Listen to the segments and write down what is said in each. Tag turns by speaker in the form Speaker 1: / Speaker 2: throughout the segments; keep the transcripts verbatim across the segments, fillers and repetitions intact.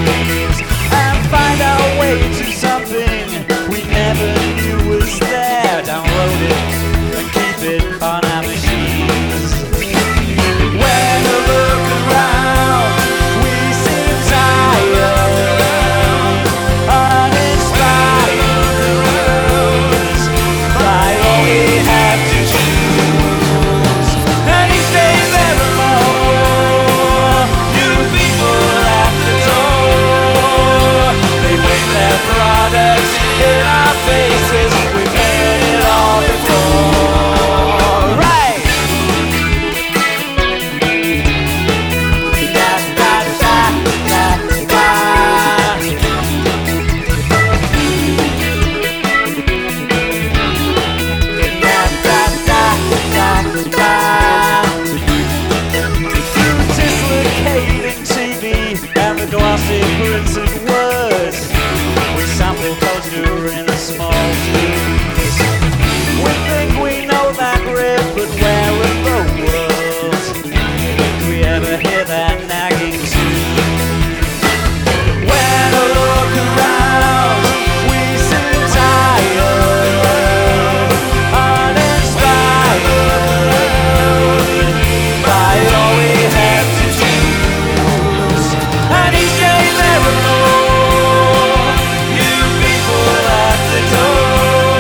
Speaker 1: machines and find our way to something we never knew was there. Download it and keep it on our machines. When I look around, we seem tired, uninspired by all we have to choose. And each day there are more new people at the door. They wave their products in our faces. We've heard it all before. Right! Da da da da da. Da da da da da. Dislocating T V and the glossy printed words. We sample culture in a small tubes. We think we know that riff, but where in the world did we ever hear that nagging tune? When I look around, we seem tired, uninspired by all we have to choose. And each day there are more new people at the door.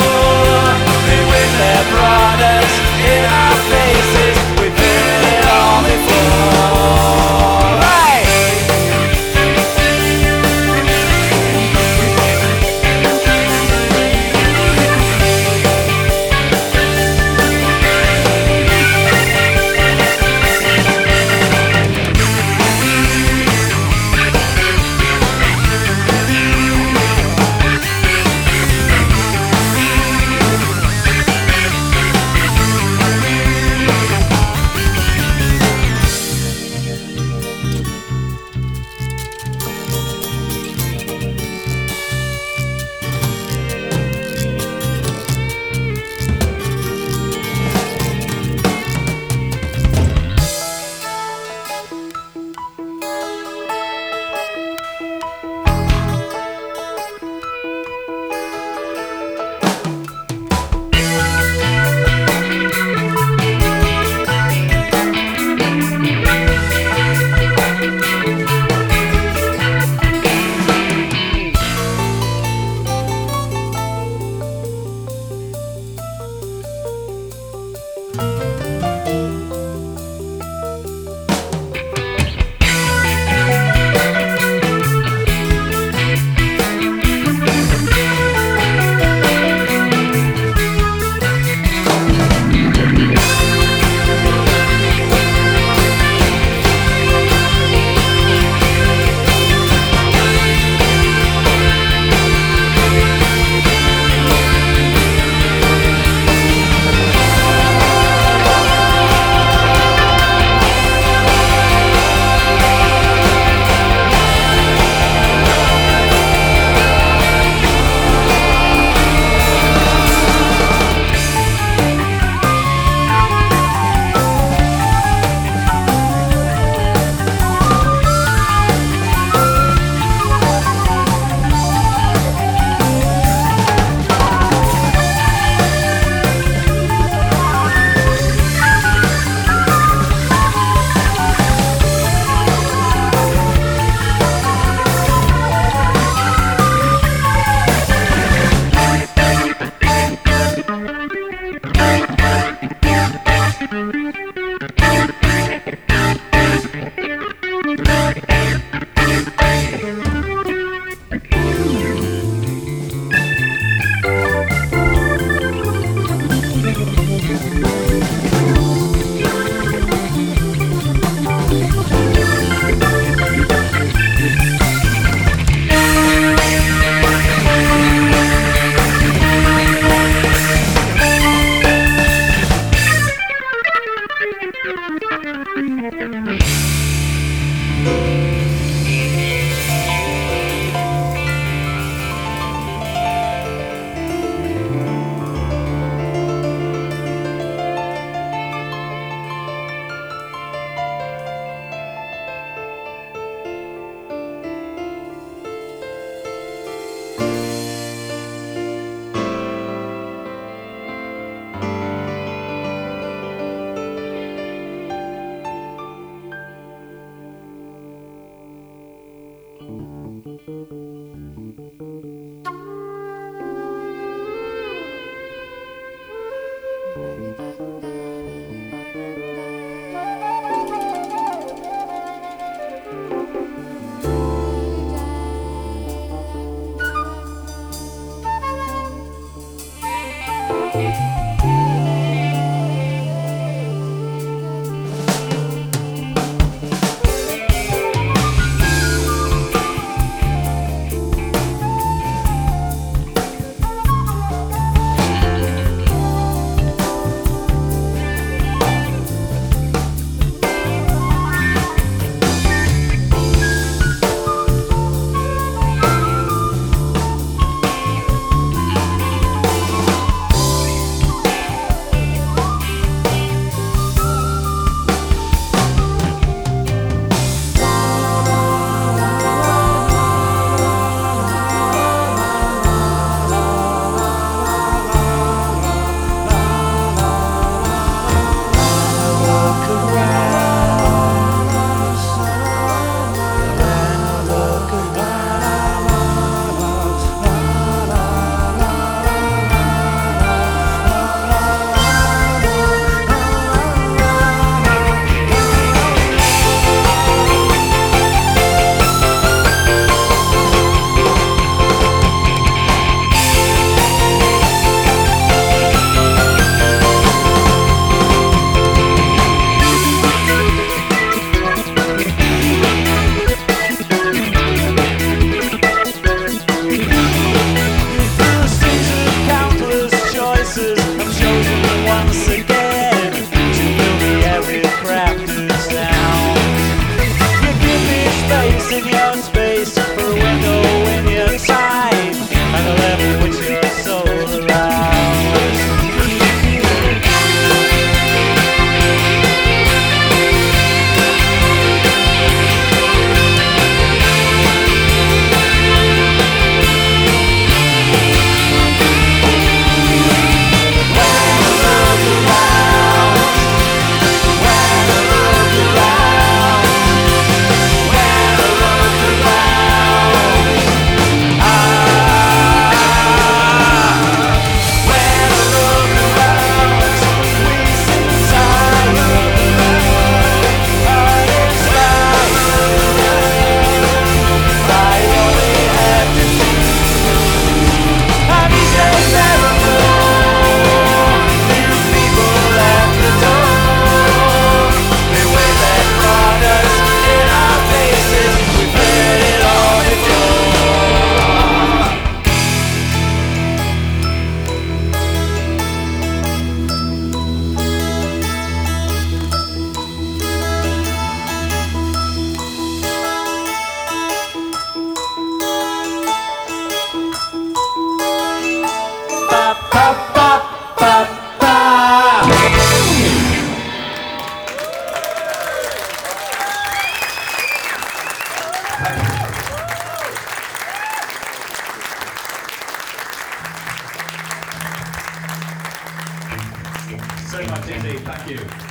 Speaker 2: So much indeed, thank you.